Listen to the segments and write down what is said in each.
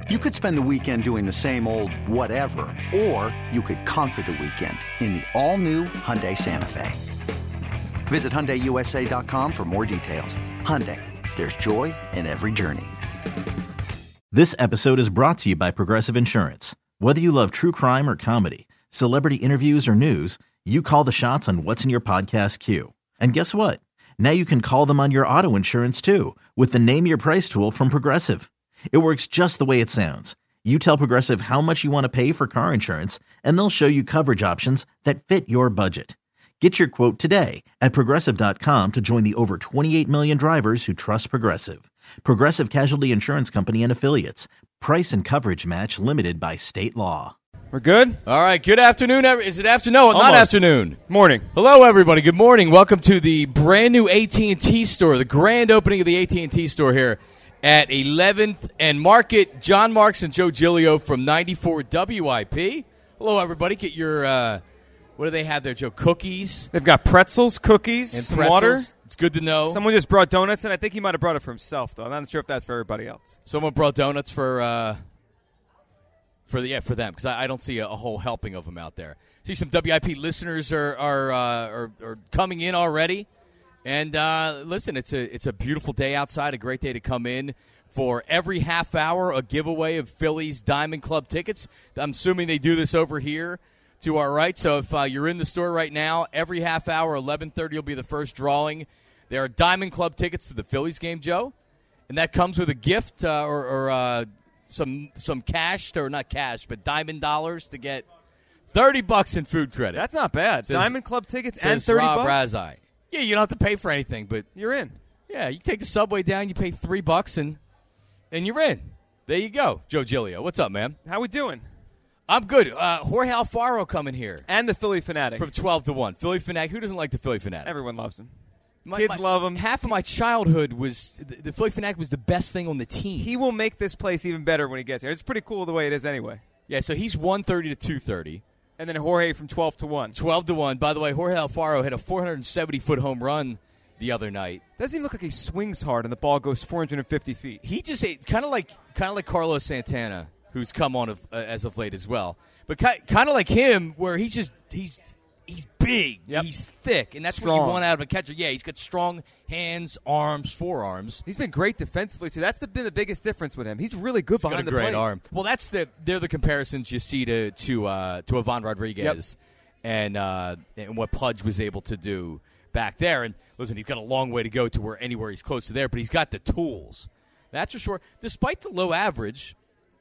You could spend the weekend doing the same old whatever, or you could conquer the weekend in the all-new Hyundai Santa Fe. Visit HyundaiUSA.com for more details. Hyundai, there's joy in every journey. This episode is brought to you by Progressive Insurance. Whether you love true crime or comedy, celebrity interviews or news, you call the shots on what's in your podcast queue. And guess what? Now you can call them on your auto insurance too with the Name Your Price tool from Progressive. It works just the way it sounds. You tell Progressive how much you want to pay for car insurance, and they'll show you coverage options that fit your budget. Get your quote today at Progressive.com to join the over 28 million drivers who trust Progressive. Progressive Casualty Insurance Company and Affiliates. Price and coverage match limited by state law. We're good? All right, good afternoon. Is it afternoon? No, not afternoon. Morning. Hello, everybody. Good morning. Welcome to the brand new AT&T store, the grand opening of the AT&T store here at 11th and Market. John Marks and Joe Giglio from 94 WIP. Hello, everybody. Get your, what do they have there, Joe? Cookies? They've got pretzels, cookies, and some water. It's good to know. Someone just brought donuts, and I think he might have brought it for himself, though. I'm not sure if that's for everybody else. Someone brought donuts for them, because I don't see a whole helping of them out there. See, some WIP listeners are coming in already. And listen, it's a beautiful day outside, a great day to come in for every half hour, a giveaway of Phillies Diamond Club tickets. I'm assuming they do this over here to our right. So if you're in the store right now, every half hour, 11:30 will be the first drawing. There are Diamond Club tickets to the Phillies game, Joe, and that comes with a gift or some cash, or not cash, but diamond dollars to get $30 in food credit. That's not bad. Diamond Club tickets and $30. $30. Razai. Yeah, you don't have to pay for anything, but you're in. Yeah, you take the subway down, you pay $3, and you're in. There you go, Joe Giglio. What's up, man? How we doing? I'm good. Jorge Alfaro coming here, and the Philly Fanatic from 12 to 1. Philly Fanatic. Who doesn't like the Philly Fanatic? Everyone loves him. Kids love him. Half of my childhood was the Philly Fanatic was the best thing on the team. He will make this place even better when he gets here. It's pretty cool the way it is anyway. Yeah, so he's 1:30 to 2:30. And then Jorge from 12 to 1. 12 to 1. By the way, Jorge Alfaro had a 470-foot home run the other night. Doesn't even look like he swings hard and the ball goes 450 feet. He just kind of like Carlos Santana, who's come on as of late as well. But kind of like him, where he's big, yep. He's thick, and that's strong. what you want out of a catcher. Yeah, he's got strong hands, arms, forearms. He's been great defensively too. That's been the biggest difference with him. He's really good behind the plate. He's got a great arm. Well, they're the comparisons you see to Ivan Rodriguez, yep. and what Pudge was able to do back there. And listen, he's got a long way to go to anywhere he's close to there, but he's got the tools. That's for sure. Despite the low average,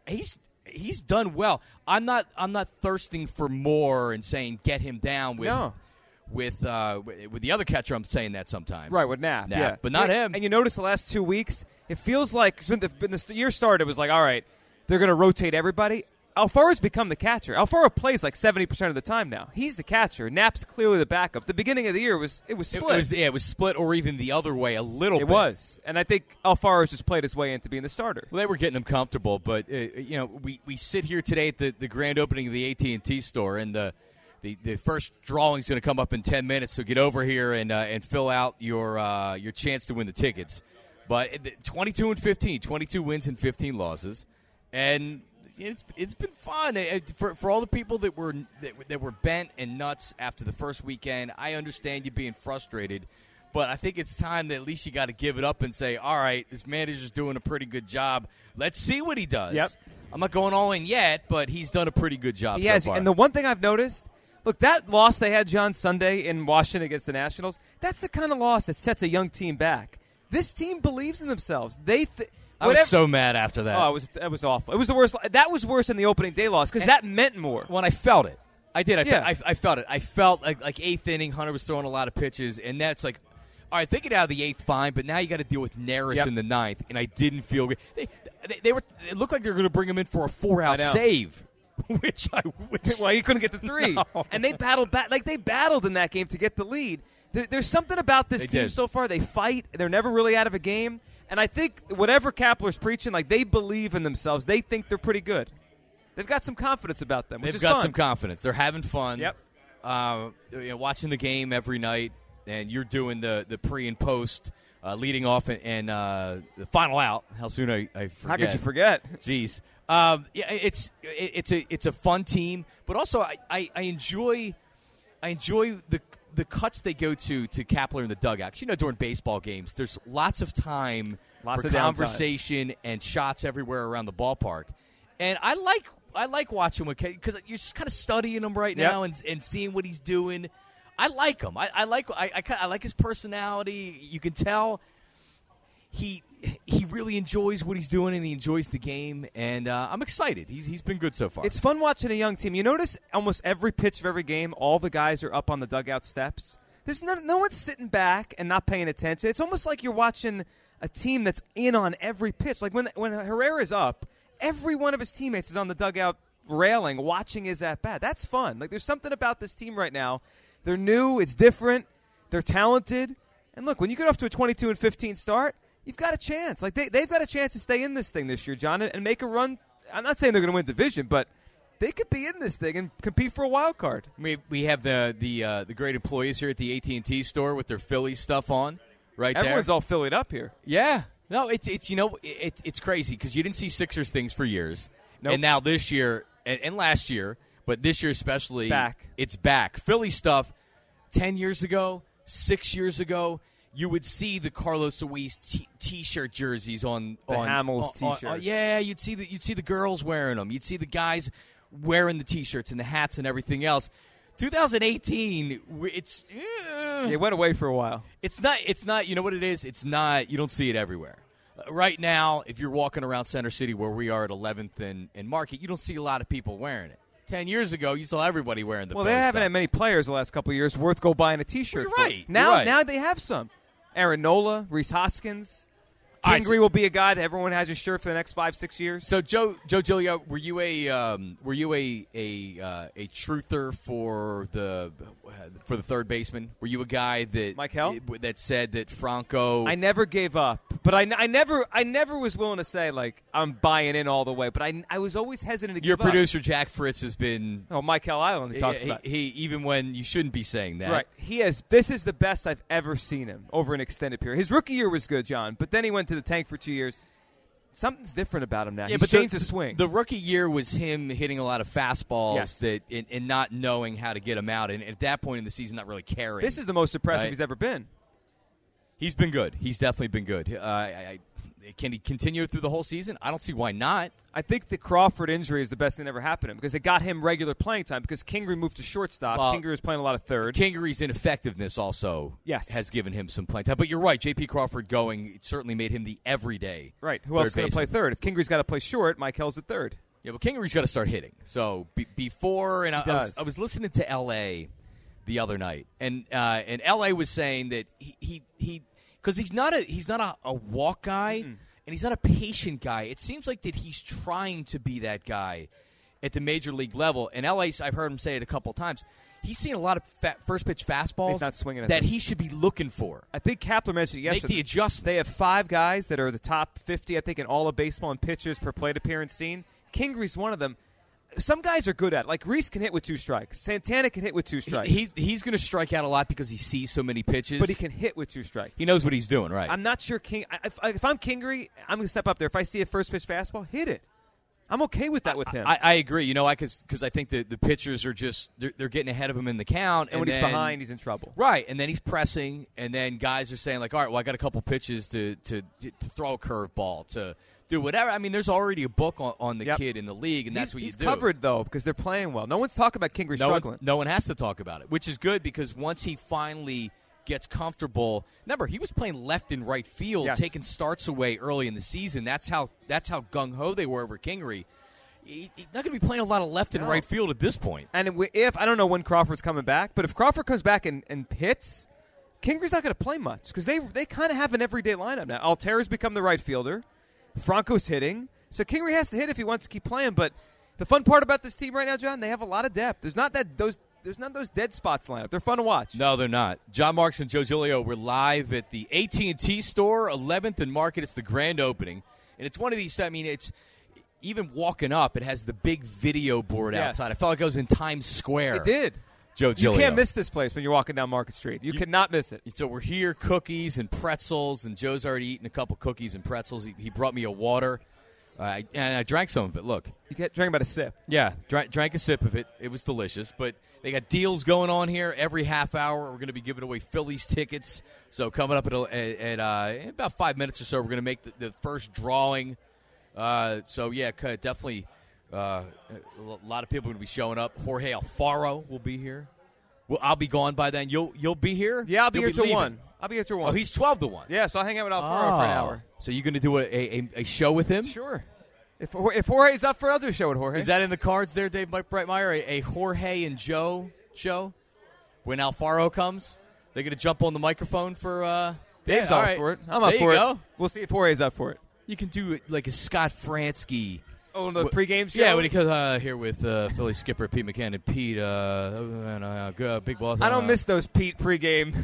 he's done well. I'm not thirsting for more and saying get him down with the other catcher. I'm saying that sometimes. Right, with Knapp. Yeah. But not him. And you notice the last 2 weeks, it feels like when the year started, it was like, all right, they're going to rotate everybody. Alfaro's become the catcher. Alfaro plays like 70% of the time now. He's the catcher. Knapp's clearly the backup. The beginning of the year was split. It was split, or even the other way a little bit. It was. And I think Alfaro's just played his way into being the starter. Well, they were getting him comfortable, but we sit here today at the grand opening of the AT&T store, and the first drawing is going to come up in 10 minutes. So get over here and fill out your chance to win the tickets. But 22-15, 22 wins and 15 losses, and it's been fun for all the people that were bent and nuts after the first weekend. I understand you being frustrated, but I think it's time that at least you got to give it up and say, all right, this manager's doing a pretty good job. Let's see what he does. Yep. I'm not going all in yet, but he's done a pretty good job so far. And the one thing I've noticed, look, that loss they had, John, Sunday in Washington against the Nationals, that's the kind of loss that sets a young team back. This team believes in themselves. I was so mad after that. Oh, it was awful. It was the worst. That was worse than the opening day loss because that meant more. When I felt it. I did. I felt it. I felt like eighth inning, Hunter was throwing a lot of pitches, and that's like, all right, they get out of the eighth, fine, but now you got to deal with Neris in the ninth, and I didn't feel good. They were. It looked like they were going to bring him in for a 4-out save, which I wish. Well, he couldn't get the 3, no. And they battled back. Like they battled in that game to get the lead. There's something about this team so far. They fight. They're never really out of a game. And I think whatever Kapler's preaching, like they believe in themselves. They think they're pretty good. They've got some confidence about them, which is fun. They've got some confidence. They're having fun. Yep. Watching the game every night, and you're doing the pre and post, leading off and the final out. How soon I forget. How could you forget? Jeez. It's a fun team, but also I enjoy the cuts they go to Kapler in the dugout. During baseball games, there's lots of time for conversation and shots everywhere around the ballpark, and I like watching him because you're just kind of studying him right now and seeing what he's doing. I like him. I like his personality. You can tell he really enjoys what he's doing and he enjoys the game. And I'm excited. He's been good so far. It's fun watching a young team. You notice almost every pitch of every game, all the guys are up on the dugout steps. There's no one's sitting back and not paying attention. It's almost like you're watching a team that's in on every pitch. Like when Herrera's up, every one of his teammates is on the dugout railing watching his at-bat. That's fun. Like there's something about this team right now. They're new. It's different. They're talented. And look, when you get off to a 22-15 start, you've got a chance. Like they've got a chance to stay in this thing this year, John, and make a run. I'm not saying they're going to win division, but they could be in this thing and compete for a wild card. We have the great employees here at the AT&T store with their Phillies stuff on right there. Everyone's all Phillied up here. Yeah. No, it's crazy because you didn't see Sixers things for years. Nope. And now this year and last year, but this year especially, it's back. Philly stuff 10 years ago, 6 years ago, you would see the Carlos Ruiz T-shirt jerseys on Hamels T-shirts. Yeah, you'd see the girls wearing them. You'd see the guys wearing the T-shirts and the hats and everything else. 2018, it went away for a while. It's not. You know what it is? It's not. You don't see it everywhere. Right now, if you're walking around Center City where we are at 11th and Market, you don't see a lot of people wearing it. 10 years ago, you saw everybody wearing the. Well, they haven't had many players the last couple of years worth go buying a T-shirt. You're right. Now they have some. Aaron Nola, Rhys Hoskins. Kingery will be a guy that everyone has his shirt for the next 5-6 years. So Joe Giglio, were you a truther for the third baseman? Were you a guy that Michael? That said that Franco? I never gave up, but I never was willing to say like I'm buying in all the way. But I was always hesitant to give up. Your producer Jack Fritz has been Michael Island. He talks about he even when you shouldn't be saying that. Right. He has. This is the best I've ever seen him over an extended period. His rookie year was good, John, but then he went to the tank for 2 years. Something's different about him now. He's changed his swing. The rookie year was him hitting a lot of fastballs and not knowing how to get them out. And at that point in the season, not really caring. This is the most impressive he's ever been. He's been good. He's definitely been good. Can he continue through the whole season? I don't see why not. I think the Crawford injury is the best thing that ever happened to him because it got him regular playing time because Kingery moved to shortstop. Kingery was playing a lot of third. Kingery's ineffectiveness also has given him some playing time. But you're right, J.P. Crawford going, it certainly made him the everyday. Right. Who else is going to play third? If Kingery's got to play short, Michael's at third. Yeah, but Kingery's got to start hitting. So before, and I was listening to L.A. the other night, and L.A. was saying that he because he's not a walk guy. Mm-mm. And he's not a patient guy. It seems like that he's trying to be that guy at the major league level. And LA, I've heard him say it a couple of times. He's seen a lot of first pitch fastballs he's not swinging at that them. He should be looking for. I think Kapler mentioned it yesterday. Make the adjustment. They have 5 guys that are the top 50, I think, in all of baseball and pitchers per plate appearance seen. Kingery's one of them. Some guys are good at it. Like Rhys can hit with 2 strikes. Santana can hit with 2 strikes. He's going to strike out a lot because he sees so many pitches. But he can hit with 2 strikes. He knows what he's doing, right? I'm not sure. If I'm Kingery, I'm going to step up there. If I see a first pitch fastball, hit it. I'm okay with that with him. I agree. Because I think the pitchers are just they're getting ahead of him in the count. And when he's behind, he's in trouble. Right. And then he's pressing. And then guys are saying, like, all right, well, I got a couple pitches to throw a curveball, to do whatever. I mean, there's already a book on the kid in the league, and that's what you do. He's covered, though, because they're playing well. No one's talking about Kingery struggling. No one has to talk about it, which is good because once he finally gets comfortable. Remember, he was playing left and right field, taking starts away early in the season. That's how gung-ho they were over Kingery. He's not going to be playing a lot of left and right field at this point. And if I don't know when Crawford's coming back, but if Crawford comes back and hits, Kingery's not going to play much because they kind of have an everyday lineup now. Altera's become the right fielder. Franco's hitting. So Kingery has to hit if he wants to keep playing. But the fun part about this team right now, John, they have a lot of depth. There's not those dead spots lineup. They're fun to watch. No, they're not. John Marks and Joe Giglio were live at the AT&T store, 11th and Market. It's the grand opening. And it's one of these, I mean, it's even walking up, it has the big video board outside. I felt like I was in Times Square. It did. Joe Giglio. You can't miss this place when you're walking down Market Street. You cannot miss it. So we're here, cookies and pretzels, and Joe's already eaten a couple cookies and pretzels. He brought me a water. And I drank some of it. Look. You drank about a sip. Yeah, drank a sip of it. It was delicious. But they got deals going on here every half hour. We're going to be giving away Phillies tickets. So coming up in about 5 minutes or so, we're going to make the first drawing. Definitely a lot of people are going to be showing up. Jorge Alfaro will be here. Well, I'll be gone by then. You'll be here? Yeah, I'll be here till leaving. 1. I'll be here till 1. Oh, he's 12 to 1. Yeah, so I'll hang out with Alfaro for an hour. So you're going to do a show with him? Sure. If Jorge's up for it, I'll do a show with Jorge. Is that in the cards there, Dave Breitmeyer? A Jorge and Joe show? When Alfaro comes? They're going to jump on the microphone for... Dave's up for it. I'm up for it. Go. We'll see if Jorge's up for it. You can do it like a Scott Fransky... Oh, the pregame show? Yeah, when he comes here with Philly skipper Pete McCann and Pete, big boss. I don't miss those Pete pregame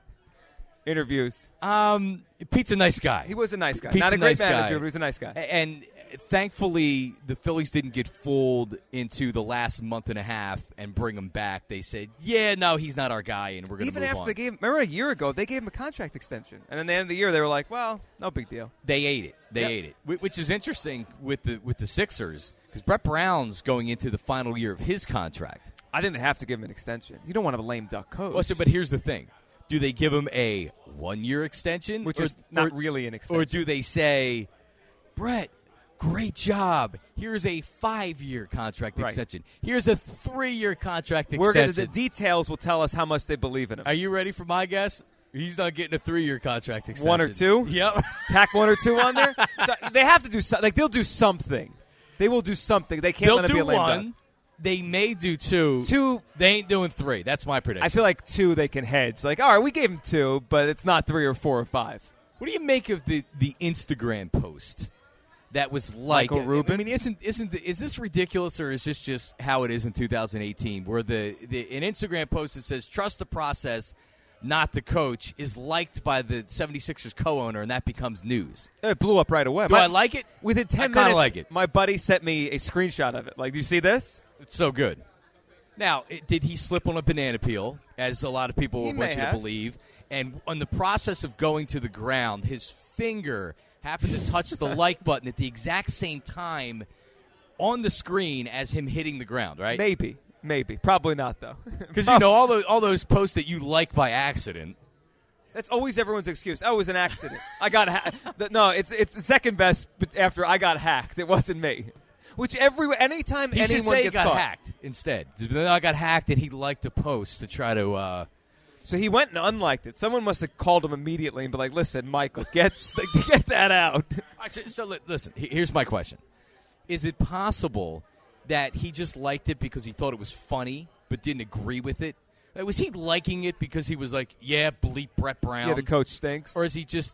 interviews. Pete's a nice guy. He was a nice guy. Pete's Not a great nice manager, guy. but he was a nice guy. And thankfully, the Phillies didn't get fooled into the last month and a half and bring him back. They said, yeah, no, he's not our guy, and we're going to move on. Even after they gave him, remember a year ago, they gave him a contract extension. And then at the end of the year, they were like, well, no big deal. They ate it. They ate it, which is interesting with the Sixers, because Brett Brown's going into the final year of his contract. I think they have to give him an extension. You don't want a lame duck coach. Well, but here's the thing. Do they give him a 1-year extension? Which is not really an extension. Or do they say, Brett, great job. Here's a 5-year contract extension. Here's a 3-year contract extension. The details will tell us how much they believe in him. Are you ready for my guess? He's not getting a 3-year contract extension. 1 or 2? Yep. Tack 1 or 2 on there? So they have to do something. Like, they'll do something. They will do something. They can't let him be a lame duck. They'll do 1. They may do 2. 2. They ain't doing 3. That's my prediction. I feel like 2 they can hedge. Like, all right, we gave him 2, but it's not 3 or 4 or 5. What do you make of the Instagram post that was like Michael Rubin? I mean, is this ridiculous, or is this just how it is in 2018? Where an Instagram post that says "Trust the process, not the coach" is liked by the 76ers co-owner, and that becomes news. It blew up right away. Do I like it? Within 10 I minutes, like it. My buddy sent me a screenshot of it. Like, do you see this? It's so good. Now, did he slip on a banana peel, as a lot of people want you to believe? And on the process of going to the ground, his finger happened to touch the like button at the exact same time on the screen as him hitting the ground, right? Maybe. Probably not, though. Because, you know, all those posts that you like by accident. That's always everyone's excuse. Oh, it was an accident. I got hacked. No, it's the second best after I got hacked. It wasn't me. Which anytime he anyone say gets he got caught. hacked instead. I got hacked, and he liked a post to try to. So he went and unliked it. Someone must have called him immediately and be like, "Listen, Michael, get that out." So listen. Here's my question: is it possible that he just liked it because he thought it was funny, but didn't agree with it? Was he liking it because he was like, "Yeah, bleep Brett Brown"? Yeah, the coach stinks. Or is he just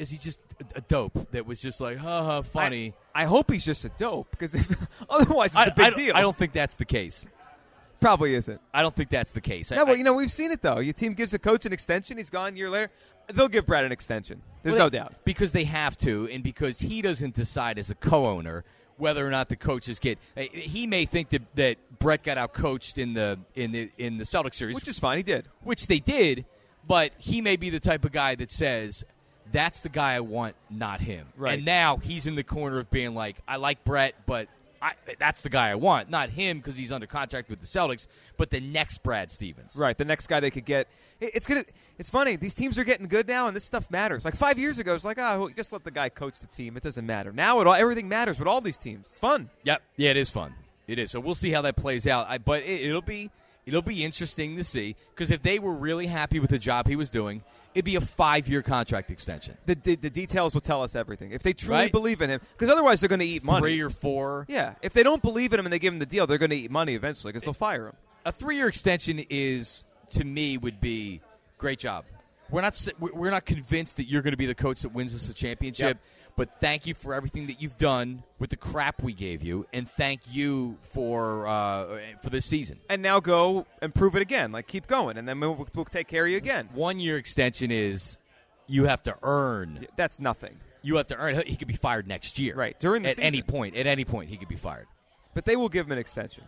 a dope that was just like, ha, funny? I hope he's just a dope, because otherwise it's a big deal. I don't think that's the case. Probably isn't. I don't think that's the case. No, but we've seen it, though. Your team gives a coach an extension. He's gone a year later. They'll give Brett an extension. There's no doubt. Because they have to, and because he doesn't decide as a co-owner whether or not the coaches get. He may think that Brett got out-coached in the Celtics series. Which is fine. He did. Which they did, but he may be the type of guy that says, that's the guy I want, not him. Right. And now he's in the corner of being like, I like Brett, but that's the guy I want. Not him because he's under contract with the Celtics, but the next Brad Stevens. Right, the next guy they could get. It's funny. These teams are getting good now, and this stuff matters. Like 5 years ago, it's like, just let the guy coach the team. It doesn't matter. Now everything matters with all these teams. It's fun. Yep. Yeah, it is fun. It is. So we'll see how that plays out. But it'll be interesting to see, because if they were really happy with the job he was doing, it'd be a 5-year contract extension. The details will tell us everything. If they truly believe in him, because otherwise they're going to eat money. 3 or 4. Yeah. If they don't believe in him and they give him the deal, they're going to eat money eventually, because they'll fire him. A 3-year extension to me, would be great job. We're not convinced that you're going to be the coach that wins us the championship, but thank you for everything that you've done with the crap we gave you, and thank you for this season. And now go and prove it again. Like, keep going, and then we'll take care of you again. 1-year extension is you have to earn. That's nothing. You have to earn. He could be fired next year. Right, during the season. At any point, he could be fired. But they will give him an extension.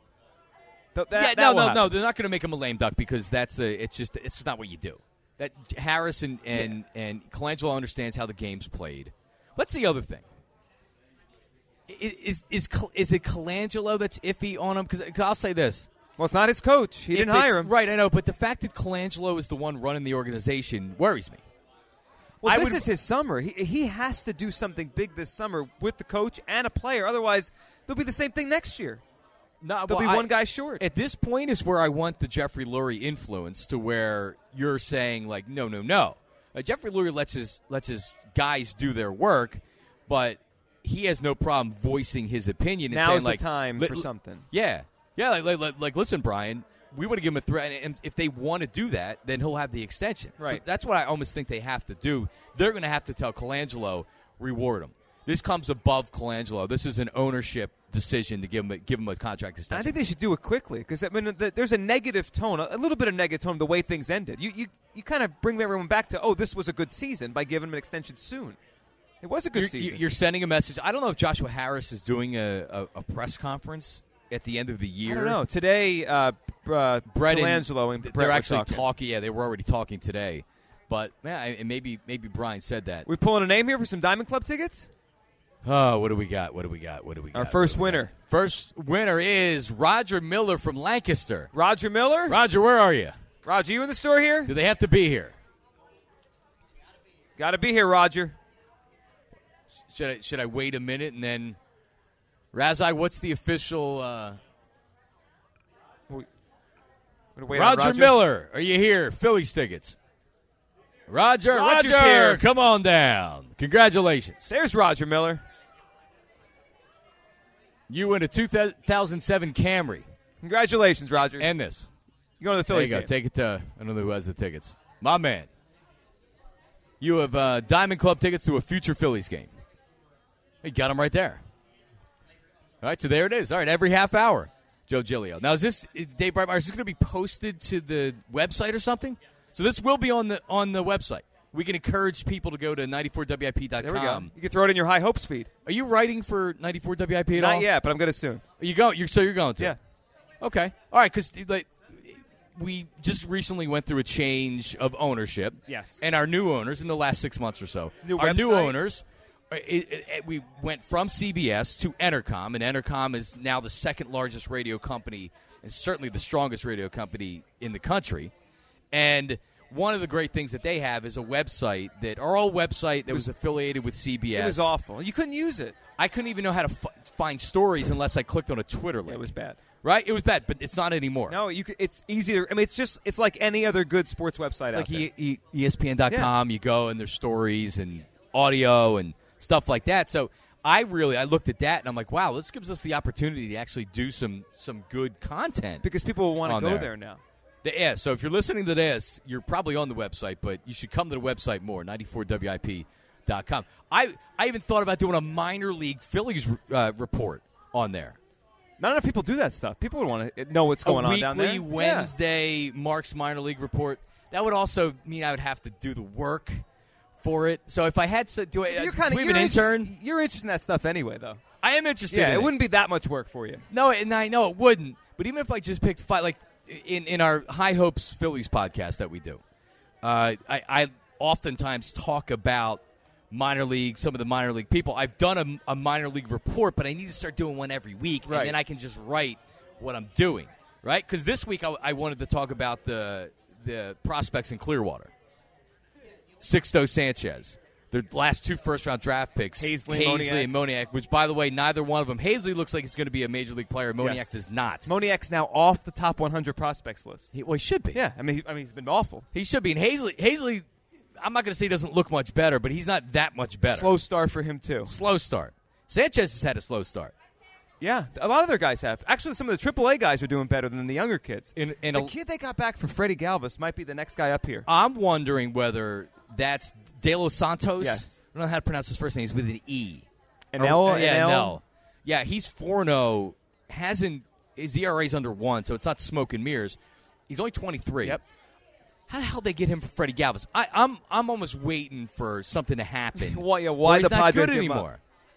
No, they're not going to make him a lame duck, because it's not what you do. That Harris and Colangelo understands how the game's played. That's the other thing. Is it Colangelo that's iffy on him? Because I'll say this. Well, it's not his coach. He didn't hire him. Right, I know. But the fact that Colangelo is the one running the organization worries me. Well, this is his summer. He has to do something big this summer with the coach and a player. Otherwise, they'll be the same thing next year. No, they'll be one guy short. At this point is where I want the Jeffrey Lurie influence to where you're saying, like, no. Jeffrey Lurie lets his guys do their work, but he has no problem voicing his opinion and now saying, is like, the time for something. Yeah. Yeah, like, listen, Brian, we want to give him a threat, and if they want to do that, then he'll have the extension. Right. So that's what I almost think they have to do. They're going to have to tell Colangelo, reward him. This comes above Colangelo. This is an ownership decision to give him a contract extension. I think they should do it quickly because there's a negative tone, a little bit of negative tone of the way things ended. You kind of bring everyone back to, this was a good season by giving him an extension soon. It was a good season. You're sending a message. I don't know if Joshua Harris is doing a press conference at the end of the year. I don't know. Today, Brett Colangelo and Brett they're actually talking. Yeah, they were already talking today. But and maybe Brian said that. We pulling a name here for some Diamond Club tickets? Oh, what do we got? Our first winner. First winner is Roger Miller from Lancaster. Roger Miller? Roger, where are you? Roger, you in the store here? Do they have to be here? Got to be here, Roger. Should I wait a minute and then Razai, what's the official Roger Miller, are you here? Phillies tickets. Roger, here. Come on down. Congratulations. There's Roger Miller. You win a 2007 Camry. Congratulations, Roger. And this. You go to the Phillies There you go. game. Take it to, I don't know who has the tickets. My man. You have Diamond Club tickets to a future Phillies game. You got them right there. All right, so there it is. All right, every half hour, Joe Giglio. Now, is this, Dave Breitmeyer, is this going to be posted to the website or something? So this will be on the website. We can encourage people to go to 94WIP.com. There we go. You can throw it in your High Hopes feed. Are you writing for 94WIP at all? Not yet, but I'm going to soon. You're going to? Yeah. Okay. All right, because we just recently went through a change of ownership. Yes. And our new owners in the last 6 months or so. New owners, we went from CBS to Entercom, and Entercom is now the second largest radio company and certainly the strongest radio company in the country. And one of the great things that they have is a website our old website that was affiliated with CBS. It was awful. You couldn't use it. I couldn't even know how to find stories unless I clicked on a Twitter link. It was bad. Right? It was bad, but it's not anymore. No, it's easier. I mean, it's like any other good sports website out there. It's like ESPN.com. Yeah. You go, and there's stories and audio and stuff like that. So I looked at that, and I'm like, wow, this gives us the opportunity to actually do some good content. Because people will want to go there now. Yeah, so if you're listening to this, you're probably on the website, but you should come to the website more, 94WIP.com. I even thought about doing a minor league Phillies report on there. Not enough people do that stuff. People would want to know what's going on down there. A weekly Wednesday Mark's minor league report. That would also mean I would have to do the work for it. So if I had to do it, you're an intern. You're interested in that stuff anyway, though. I am interested in it. Yeah, it wouldn't be that much work for you. No, and I know it wouldn't. But even if I just picked five, like in our High Hopes Phillies podcast that we do, I oftentimes talk about some of the minor league people. I've done a minor league report, but I need to start doing one every week, and then I can just write what I'm doing, right? Because this week I wanted to talk about the prospects in Clearwater. Sixto Sanchez, their last two first-round draft picks, Hazley and Moniak, which, by the way, neither one of them. Hazley looks like he's going to be a major league player. Moniak does not. Moniak's now off the top 100 prospects list. He should be. Yeah, I mean, he's been awful. He should be. And Hazley, I'm not going to say he doesn't look much better, but he's not that much better. Slow start for him, too. Slow start. Sanchez has had a slow start. Yeah, a lot of their guys have. Actually, some of the AAA guys are doing better than the younger kids. The kid they got back for Freddie Galvis might be the next guy up here. I'm wondering whether that's De Los Santos. Yes. I don't know how to pronounce his first name. He's with an E. Anel? Yeah, he's 4-0. His ERA's under 1, so it's not smoke and mirrors. He's only 23. Yep. How the hell did they get him for Freddie Galvis? I'm almost waiting for something to happen. Why he's the not Padres good anymore?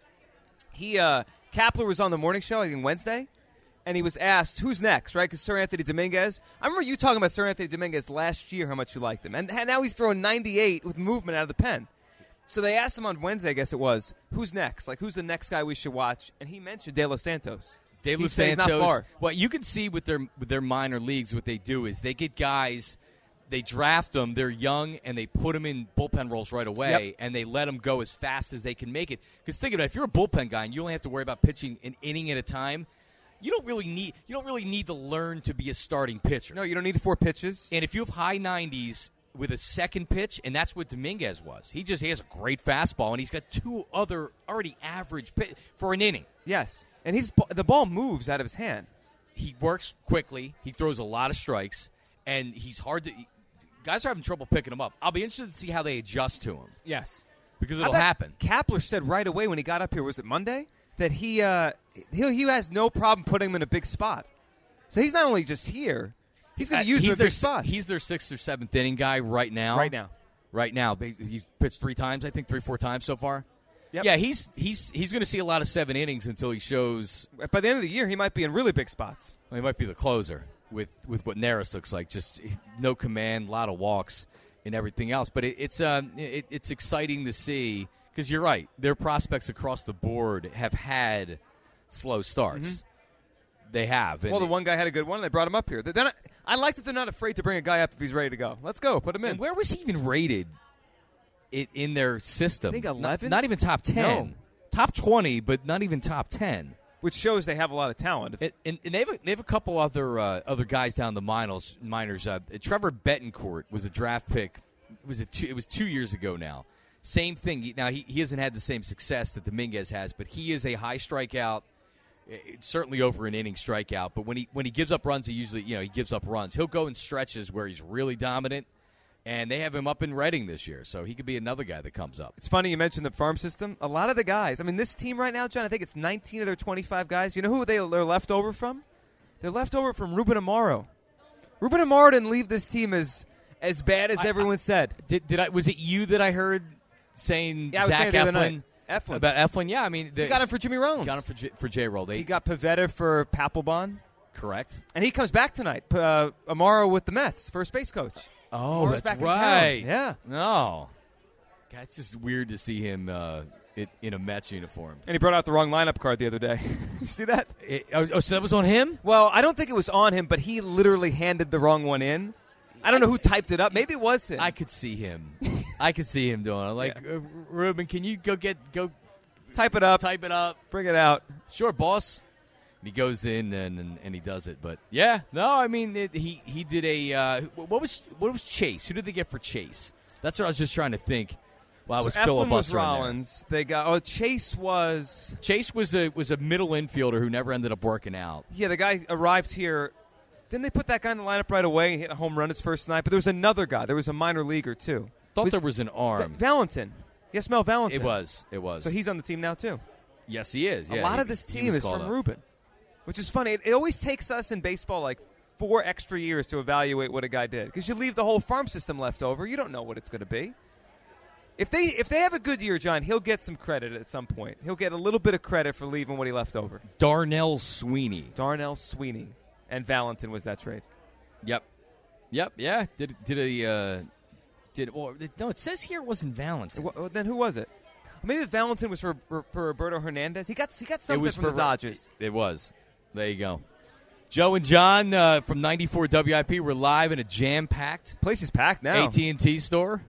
Kapler was on the morning show, I think Wednesday, and he was asked, who's next, right? Because Sir Anthony Dominguez. I remember you talking about Sir Anthony Dominguez last year, how much you liked him. And now he's throwing 98 with movement out of the pen. So they asked him on Wednesday, I guess it was, who's next? Like, who's the next guy we should watch? And he mentioned De Los Santos. De Los Santos. Not far. Well, you can see with their minor leagues what they do is they get guys, they draft them, they're young, and they put them in bullpen roles right away, and they let them go as fast as they can make it. Because think of it, if you're a bullpen guy and you only have to worry about pitching an inning at a time, you don't really need to learn to be a starting pitcher. No, you don't need 4 pitches. And if you have high 90s with a second pitch, and that's what Dominguez was. He has a great fastball, and he's got 2 other already average pitch for an inning. Yes, and the ball moves out of his hand. He works quickly. He throws a lot of strikes, and he's hard to – guys are having trouble picking him up. I'll be interested to see how they adjust to him. Yes. Because it'll happen. Kepler said right away when he got up here, was it Monday, that he has no problem putting him in a big spot. So he's not only just here – he's going to use their spots. He's their 6th or 7th inning guy right now. Right now. He's pitched 3 times, I think, 3-4 times so far. Yep. Yeah, he's going to see a lot of 7 innings until he shows. By the end of the year, he might be in really big spots. Well, he might be the closer with what Neris looks like. Just no command, a lot of walks, and everything else. But it's exciting to see because you're right. Their prospects across the board have had slow starts. Mm-hmm. They have. Well, the one guy had a good one, and they brought him up here. I like that they're not afraid to bring a guy up if he's ready to go. Let's go. Put him in. And where was he even rated in their system? I think 11? Not even top 10. No. Top 20, but not even top 10. Which shows they have a lot of talent. And they have a couple other guys down the minors. Trevor Betancourt was a draft pick. It was 2 years ago now. Same thing. Now, he hasn't had the same success that Dominguez has, but he is a high strikeout. It's certainly over an inning strikeout, but when he gives up runs, he gives up runs. He'll go in stretches where he's really dominant, and they have him up in Reading this year, so he could be another guy that comes up. It's funny you mentioned the farm system. A lot of the guys, I mean, this team right now, John, I think it's 19 of their 25 guys. You know who they're left over from? They're left over from Ruben Amaro. Ruben Amaro didn't leave this team as bad as everyone said. Was it you that I heard saying Zach Eflin? About Eflin, yeah. I mean, he got him for Jimmy Rollins. Got him for J-Roll. He got Pivetta for Papelbon. Correct. And he comes back tonight. Amaro with the Mets, first base coach. Oh, Amoro's that's right. Yeah. No. God, it's just weird to see him in a Mets uniform. And he brought out the wrong lineup card the other day. You see that? So that was on him? Well, I don't think it was on him, but he literally handed the wrong one in. I don't know who typed it up. Maybe it was him. I could see him. I could see him doing it. Like, Ruben, can you go type it up? Type it up. Bring it out. Sure, boss. And he goes in and he does it. But yeah, no, I mean he did a what was Chase? Who did they get for Chase? That's what I was just trying to think. Well, I was filibustering. Was Rollins. They got Chase was a middle infielder who never ended up working out. Yeah, the guy arrived here. Didn't they put that guy in the lineup right away and hit a home run his first night? But there was another guy. There was a minor leaguer, too. Thought there was an arm. Valentin. Yes, Mel Valentin. It was. So he's on the team now, too. Yes, he is. Yeah, a lot of this team is from Ruben, which is funny. It always takes us in baseball like 4 extra years to evaluate what a guy did because you leave the whole farm system left over. You don't know what it's going to be. If they have a good year, John, he'll get some credit at some point. He'll get a little bit of credit for leaving what he left over. Darnell Sweeney. And Valentin was that trade. Yep. Yeah. No, it says here it wasn't Valentin. Well, then who was it? Maybe Valentin was for Roberto Hernandez. He got something from the Dodgers. It was. There you go. Joe and John from 94 WIP. We're live in a jam-packed place is packed now. AT&T store.